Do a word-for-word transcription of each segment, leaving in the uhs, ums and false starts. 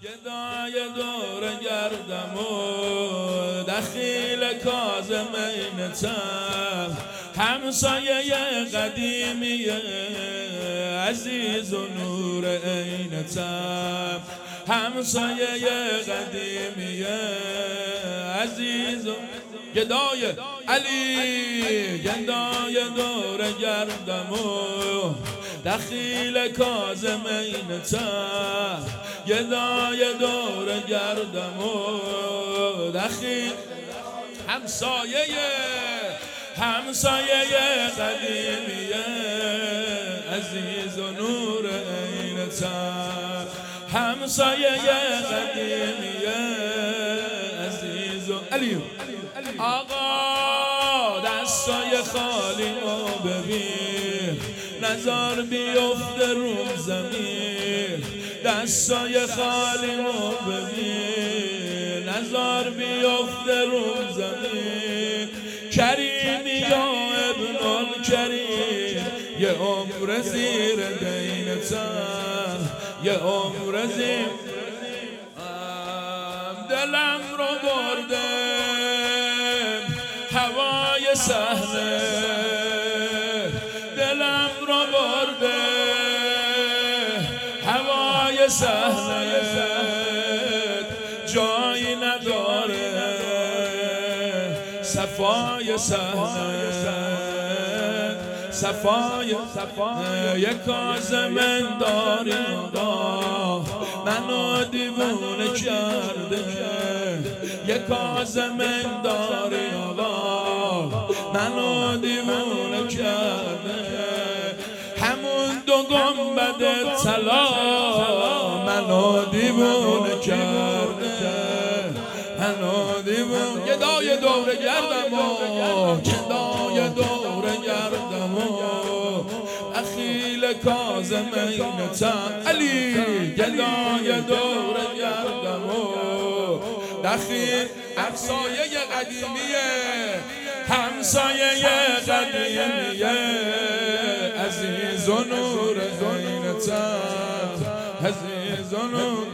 گدای دور گردم و دخیل کازم اینتم، همسایه قدیمی عزیز و نور اینتم، همسایه قدیمی عزیز و گدای علی گدای دور گردم و دخیل کازم اینتم، گدای دور گردم و دخیل همسایه همسایه قدیمی عزیز و نور اینتم، همسایه قدیمی عزیز و علی آقا دستای خالی ما ببین، نظر بیفته روم زمین، دستای خالی ما ببین، نظر بیفته روم زمین، کریمی یا ابن الکریم، یه عمر زیر دینتم، یه عمر زیر دلم رو برده هوای صحنه، دلم رو برده هوای صحنه، جایی نداره صفای صحنه، صفای صفای یک کازم داری آقا منو دیوونه کرده، یک کازم داری آقا منو دیوونه کرده، همون دو گنبد طلا منو دیوونه کرده، منو دیوونه گدای دور گردم و گدای دور گردم و اخیل کازم اینتم، علی گدای دور گردم و دخیل همسایه قدیمیه، همسایه قدیمیه عزیز و نور اینتم، عزیز و نور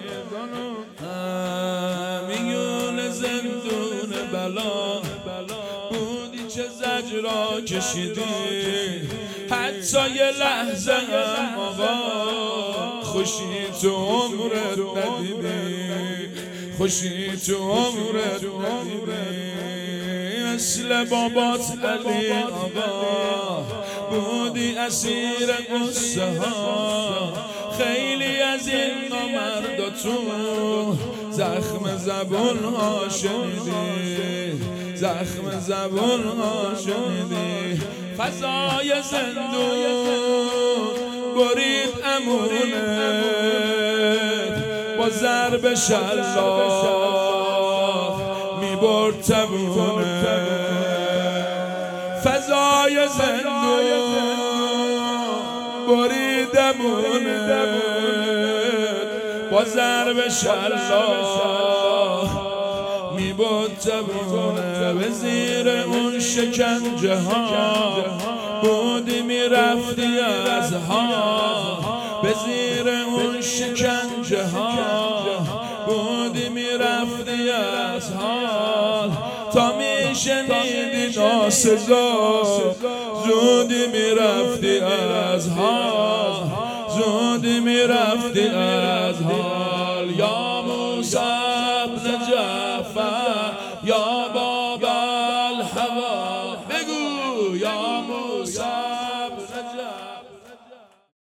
میون زندون بلا بودی چه زجرا کشیدی، حتی یه لحظه هم آقا خوشی تو عمرت ندیدی، خوشی تو عمرت ندیدی، مثل بابات علی آقا بودی اسیر قصه ها، خیلی از این نامردا تو زخم زبون ها شنیدی، زخم زبون ها شنیدی، فضای زندون برید امونه با ضرب شلاق میبرد تبونه، فضای زندون برید امونه با ضرب شلاق میبرد تبونه، به زیر اون شکنجه ها بودی میرفتی از ها، به زیر اون شکنجه ها بودی میرفتی از حال، تا میشنیدی ناسزا زودی میرفتی از حال، زودی میرفتی از حال، یا موسی ابن جعفر یا باب الهوا بگو یا موسی